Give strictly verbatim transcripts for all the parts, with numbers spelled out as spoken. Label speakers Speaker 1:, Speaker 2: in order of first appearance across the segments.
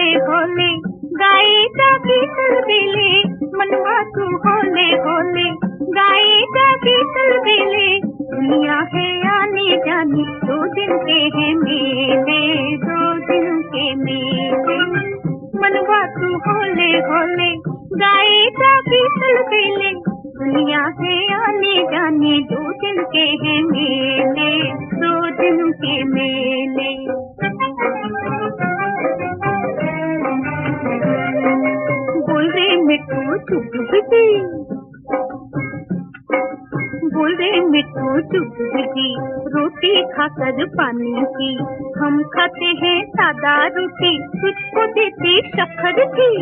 Speaker 1: होले गाएगा बीतल बेले, मनवा तू होले होले गाएगा बीतल बेले। दुनिया है आने जाने दो दिन के हैं मेले, दो दिन के मेले। मनवा तू होले होले गाएगा बीतल बेले, दुनिया है आने जाने दो दिन के हैं मेले, दो दिन के मेले। बोल रे मिट्टू चुप बिटी, बोल रे मिट्टू चुप बिटी, रोटी खाकर पानी की, हम खाते हैं सादा रोटी, तुझको देती शक्कर की।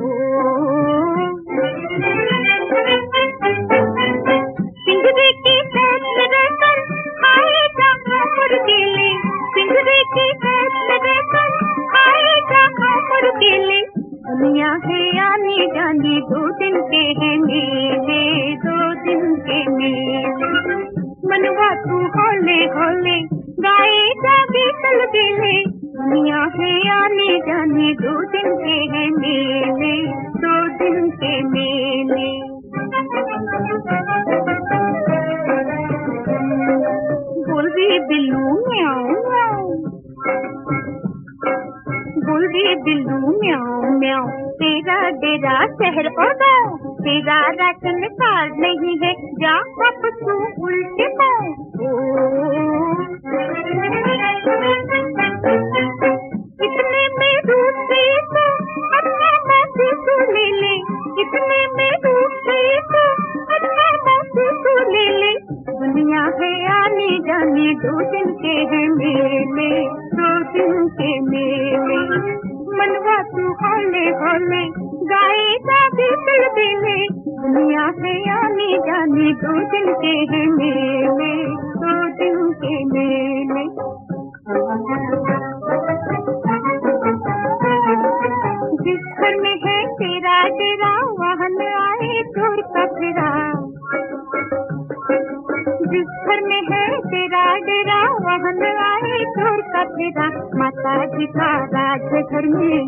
Speaker 1: पिंजरे की साथ में रहकर खाएगा कांवर केले, पिंजरे की साथ में रहकर खाएगा कांवर केले। दुनिया है आने जाने दो दिन के हैं मेले, दो दिन के मेले। मनवा तू होले होले गाएगा बीतल बेले, दुनिया है आने जाने दो दिन के हैं मेले, दो दिन के मेले। बोल रे बिल्लू म्याऊं म्याऊं, बोल रे बिल्लू म्याऊं म्याऊं, तेरा डेरा शहर और गाँव, तेरा राशन कार्ड नहीं है, जा वापस तू उल्टे पाँव। इतने में रूठ गई तो अपना बात तू ले ले, इतने में रूठ गई तो अपना बात तू ले ले। दुनिया है आने जाने दो दिन के हैं मेले, दो दिन के मेले। मनवा तू होले होले गाएगा बीतल बेले, दुनिया है आने जाने दो दिन के हैं मेले, दो दिन के मेले। जिस घर में है तेरा डेरा, वाहन आए चोर का फेरा, जिस घर में है तेरा डेरा, वाहन आए चोर का फेरा। माता जी का राज घर में,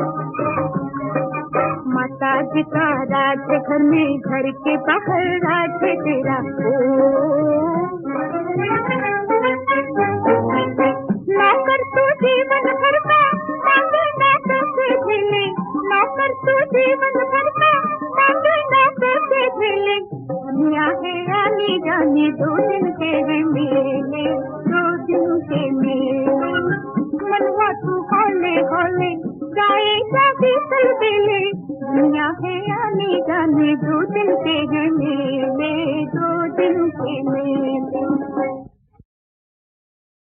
Speaker 1: माता जी का राज घर में, घर के बाहर राज तेरा। नौकर तू जीवन भर का मांगे ना कैसे झेले, नौकर तू जीवन भर का मांगे ना कैसे झेले। दुनिया है आने जाने दो दिन के हैं मेले, दो दिन के मेले। मनवा तू होले होले गाएगा बीतल बेले, दुनिया है आने जाने दो दिन के हैं मेले, दो दिन के मेले।